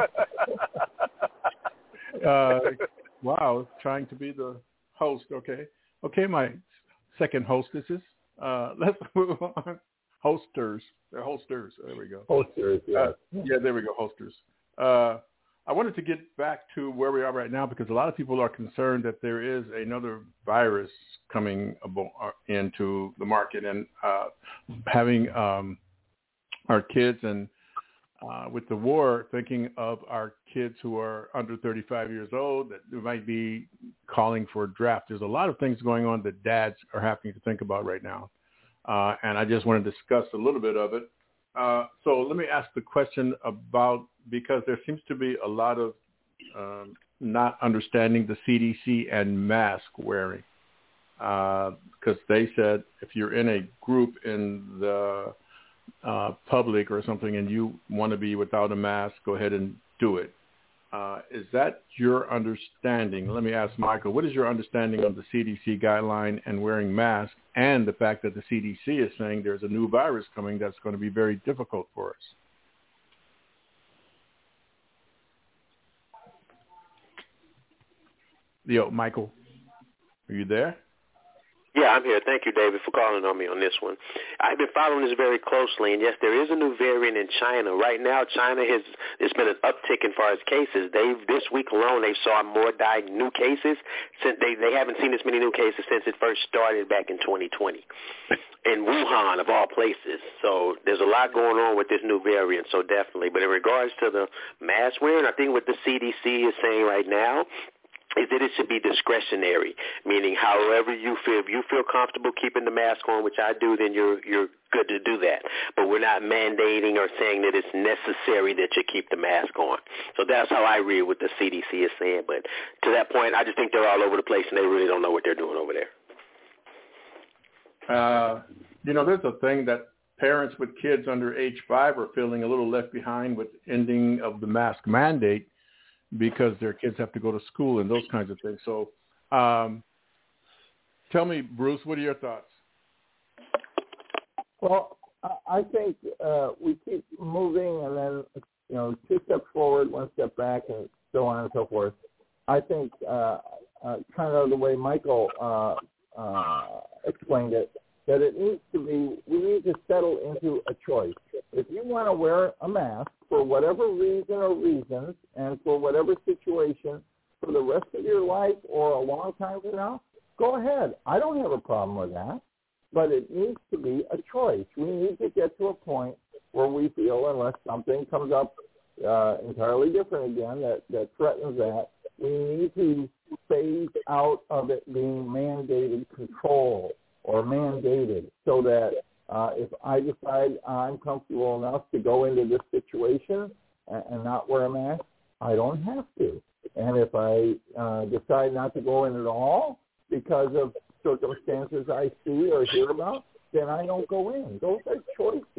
Wow, trying to be the host. Okay, my second hostesses. Let's move on. Hosters. They're hosters. There we go. Hosters, yeah. There we go, hosters. I wanted to get back to where we are right now because a lot of people are concerned that there is another virus coming into the market and having our kids and with the war, thinking of our kids who are under 35 years old that might be calling for a draft. There's a lot of things going on that dads are having to think about right now. And I just want to discuss a little bit of it. So let me ask the question about, because there seems to be a lot of not understanding the CDC and mask wearing. Because they said if you're in a group in the public or something and you want to be without a mask, go ahead and do it. Is that your understanding? Let me ask Michael, what is your understanding of the CDC guideline and wearing masks and the fact that the CDC is saying there's a new virus coming that's going to be very difficult for us? Michael, are you there? Yeah, I'm here. Thank you, David, for calling on me on this one. I've been following this very closely, and yes, there is a new variant in China. Right now, China there's been an uptick in far as cases. This week alone, they saw more new cases. Since they haven't seen as many new cases since it first started back in 2020 in Wuhan, of all places. So there's a lot going on with this new variant, so definitely. But in regards to the mask wearing, I think what the CDC is saying right now is that it should be discretionary, meaning however you feel. If you feel comfortable keeping the mask on, which I do, then you're good to do that. But we're not mandating or saying that it's necessary that you keep the mask on. So that's how I read what the CDC is saying. But to that point, I just think they're all over the place, and they really don't know what they're doing over there. There's a thing that parents with kids under age 5 are feeling a little left behind with ending of the mask mandate, because their kids have to go to school and those kinds of things. So tell me, Bruce, what are your thoughts? Well, I think we keep moving and then, 2 steps forward, 1 step back, and so on and so forth. I think kind of the way Michael explained it, that we need to settle into a choice. If you want to wear a mask for whatever reason or reasons and for whatever situation for the rest of your life or a long time from now, go ahead. I don't have a problem with that, but it needs to be a choice. We need to get to a point where we feel, unless something comes up entirely different again that threatens that, we need to phase out of it being mandated control or mandated, so that if I decide I'm comfortable enough to go into this situation and not wear a mask, I don't have to. And if I decide not to go in at all because of circumstances I see or hear about, then I don't go in. Those are choices.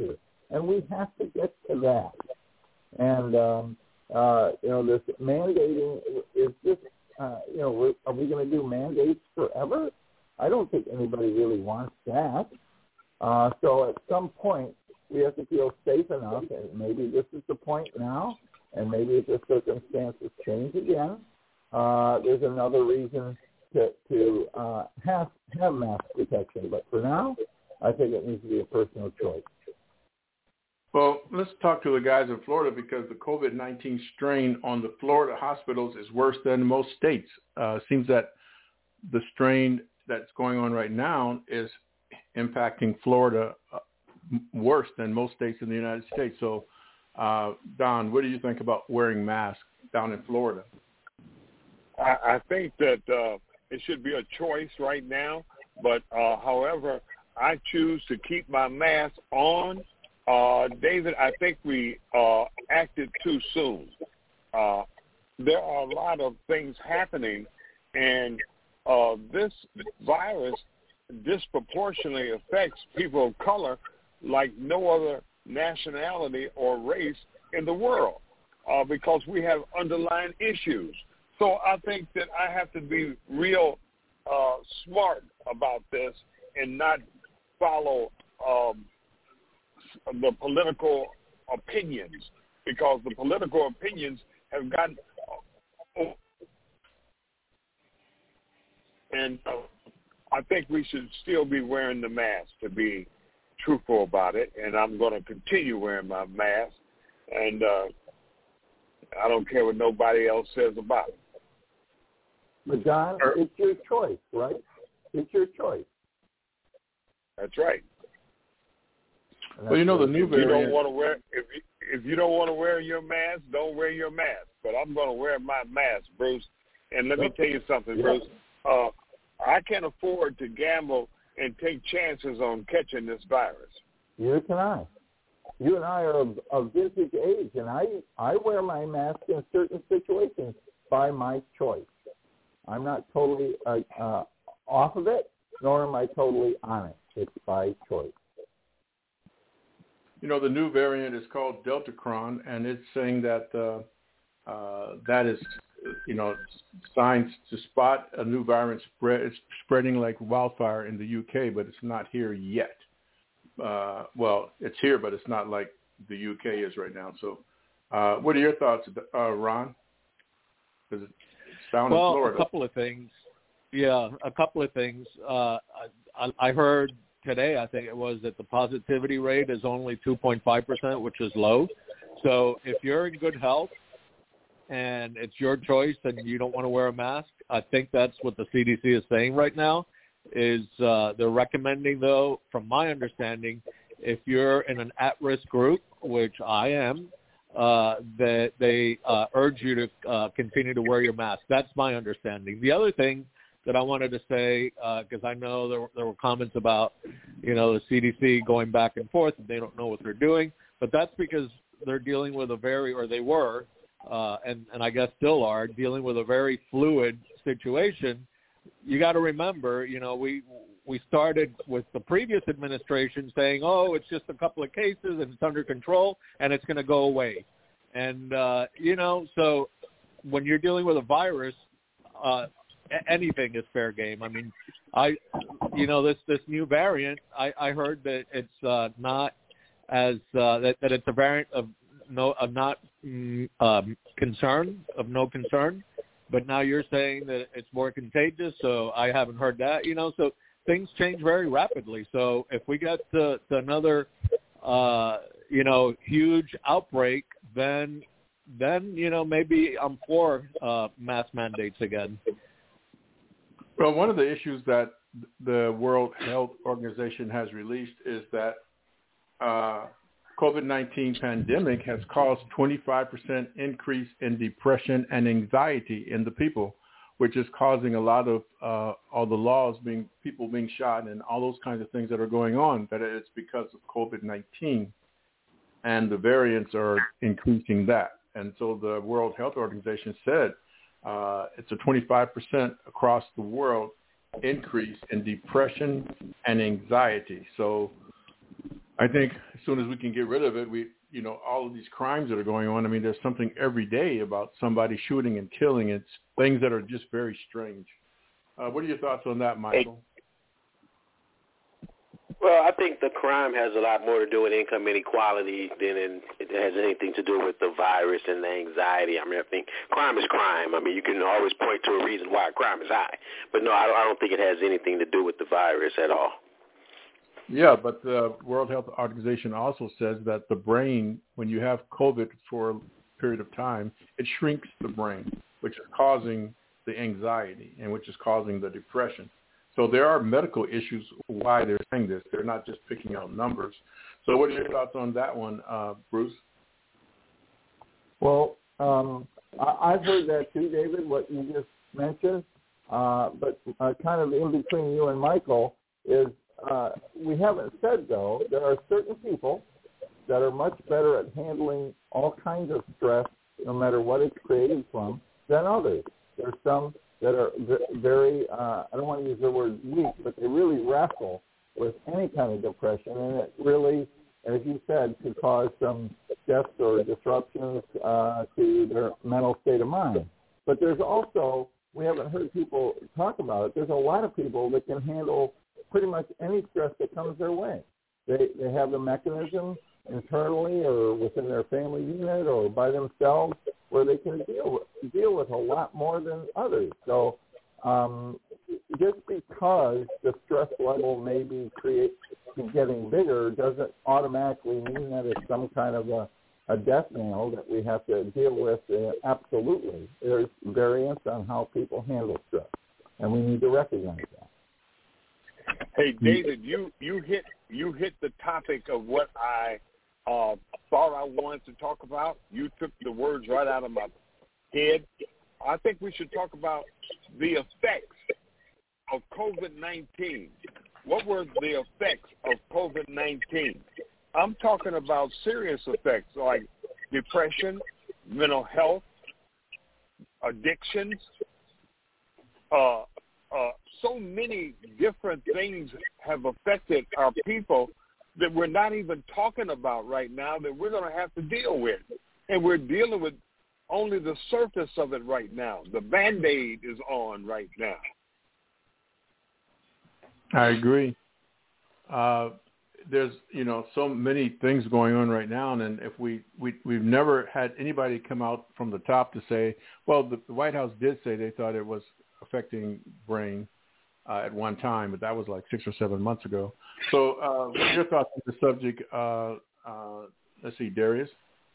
And we have to get to that. And, this mandating is just, are we going to do mandates forever? I don't think anybody really wants that. So at some point, we have to feel safe enough, and maybe this is the point now, and maybe if the circumstances change again, there's another reason to have mask protection. But for now, I think it needs to be a personal choice. Well, let's talk to the guys in Florida, because the COVID-19 strain on the Florida hospitals is worse than most states. Seems that the strain that's going on right now is impacting Florida worse than most states in the United States. So, Don, what do you think about wearing masks down in Florida? I think that it should be a choice right now, but however, I choose to keep my mask on. David, I think we acted too soon. There are a lot of things happening, and this virus disproportionately affects people of color like no other nationality or race in the world because we have underlying issues. So I think that I have to be real smart about this and not follow the political opinions, because the political opinions have gotten and I think we should still be wearing the mask, to be truthful about it, and I'm going to continue wearing my mask, and I don't care what nobody else says about it. But John, it's your choice, right? It's your choice. That's right. Well, the new variant. If you don't want to wear, if you don't want to wear your mask, don't wear your mask. But I'm going to wear my mask, Bruce. And let me tell you something, Bruce. I can't afford to gamble and take chances on catching this virus. Neither can I. You and I are of vintage age, and I wear my mask in certain situations by my choice. I'm not totally off of it, nor am I totally on it. It's by choice. The new variant is called Deltacron, and it's saying that that is, signs to spot a new variant spread. It's spreading like wildfire in the UK, but it's not here yet. Well, it's here, but it's not like the UK is right now. So, what are your thoughts, Ron? Because it's down in Florida. A couple of things. Yeah, a couple of things. I heard today, I think it was, that the positivity rate is only 2.5%, which is low. So if you're in good health and it's your choice and you don't want to wear a mask, I think that's what the CDC is saying right now, is they're recommending, though, from my understanding, if you're in an at-risk group, which I am, that they urge you to continue to wear your mask. That's my understanding. The other thing that I wanted to say, because I know there were comments about, the CDC going back and forth and they don't know what they're doing, but that's because they're dealing with they were, and I guess still are, dealing with a very fluid situation. You got to remember, we started with the previous administration saying, oh, it's just a couple of cases and it's under control and it's going to go away. And, so when you're dealing with a virus, anything is fair game. I mean, this new variant, I heard that it's not as that it's a variant of no concern, but now you're saying that it's more contagious. So I haven't heard that. So things change very rapidly. So if we get to another huge outbreak, then maybe I'm for mass mandates again. Well, one of the issues that the World Health Organization has released is that COVID-19 pandemic has caused 25% increase in depression and anxiety in the people, which is causing a lot of all the laws people being shot and all those kinds of things that are going on, that it's because of COVID-19. And the variants are increasing that. And so the World Health Organization said it's a 25% across the world increase in depression and anxiety. So I think soon as we can get rid of it, all of these crimes that are going on. I mean, there's something every day about somebody shooting and killing. It's things that are just very strange. What are your thoughts on that, Michael? Well, I think the crime has a lot more to do with income inequality than it has anything to do with the virus and the anxiety. I mean, I think crime is crime. I mean, you can always point to a reason why crime is high. But, no, I don't think it has anything to do with the virus at all. Yeah, but the World Health Organization also says that the brain, when you have COVID for a period of time, it shrinks the brain, which is causing the anxiety and which is causing the depression. So there are medical issues why they're saying this. They're not just picking out numbers. So what are your thoughts on that one, Bruce? Well, I've heard that too, David, what you just mentioned. But kind of in between you and Michael is we haven't said, though, there are certain people that are much better at handling all kinds of stress, no matter what it's created from, than others. There's some that are very, I don't want to use the word weak, but they really wrestle with any kind of depression, and it really, as you said, could cause some deaths or disruptions to their mental state of mind. But there's also, we haven't heard people talk about it, there's a lot of people that can handle pretty much any stress that comes their way. They have the mechanism internally or within their family unit or by themselves where they can deal with a lot more than others. So just because the stress level may be getting bigger doesn't automatically mean that it's some kind of a death knell that we have to deal with. Absolutely. There's variance on how people handle stress, and we need to recognize that. Hey, David, you hit the topic of what I thought I wanted to talk about. You took the words right out of my head. I think we should talk about the effects of COVID-19. What were the effects of COVID-19? I'm talking about serious effects like depression, mental health, addictions, so many different things have affected our people that we're not even talking about right now that we're going to have to deal with. And we're dealing with only the surface of it right now. The Band-Aid is on right now. I agree. There's, so many things going on right now. And if we've never had anybody come out from the top to say, well, the White House did say they thought it was affecting brain at one time, but that was like 6 or 7 months ago. So what are your thoughts on the subject? Let's see, Darius?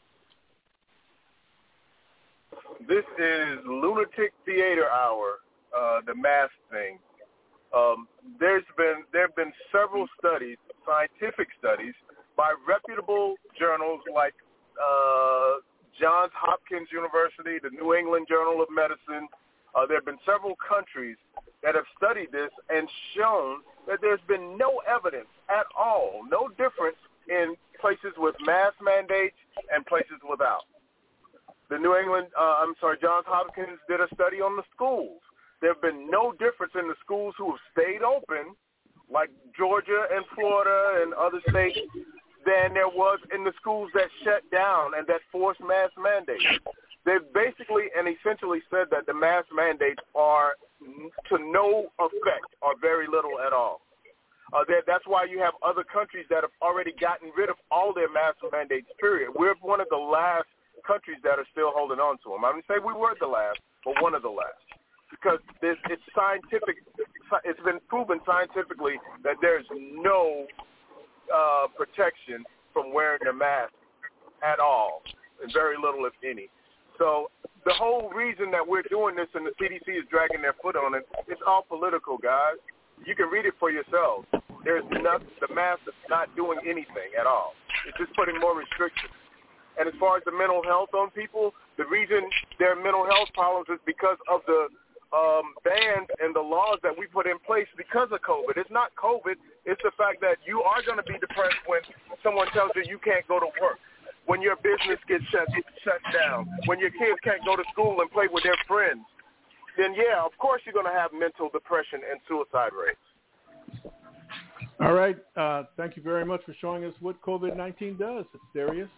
This is Lunatic Theater Hour, the mask thing. There have been several studies, scientific studies, by reputable journals like Johns Hopkins University, the New England Journal of Medicine. There have been several countries that have studied this and shown that there's been no evidence at all, no difference in places with mask mandates and places without. The Johns Hopkins did a study on the schools. There have been no difference in the schools who have stayed open, like Georgia and Florida and other states, than there was in the schools that shut down and that forced mask mandates. They've basically and essentially said that the mask mandates are to no effect or very little at all. That's why you have other countries that have already gotten rid of all their mask mandates, period. We're one of the last countries that are still holding on to them. I wouldn't say we were the last, but one of the last. Because it's scientific. It's been proven scientifically that there's no protection from wearing a mask at all, and very little, if any. So the whole reason that we're doing this and the CDC is dragging their foot on it, it's all political, guys. You can read it for yourselves. The mask is not doing anything at all. It's just putting more restrictions. And as far as the mental health on people, the reason there are mental health problems is because of the bans and the laws that we put in place because of COVID. It's not COVID. It's the fact that you are going to be depressed when someone tells you can't go to work, when your business gets shut down, when your kids can't go to school and play with their friends. Then, yeah, of course you're going to have mental depression and suicide rates. All right. Thank you very much for showing us what COVID-19 does, Darius.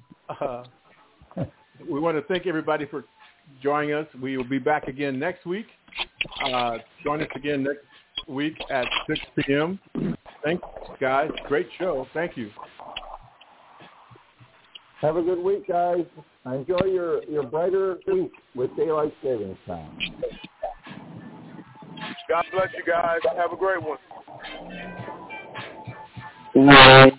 We want to thank everybody for joining us. We will be back again next week. Join us again next week at 6 p.m. Thanks, guys. Great show. Thank you. Have a good week, guys. Enjoy your brighter week with Daylight Savings Time. God bless you guys. Have a great one. Good night.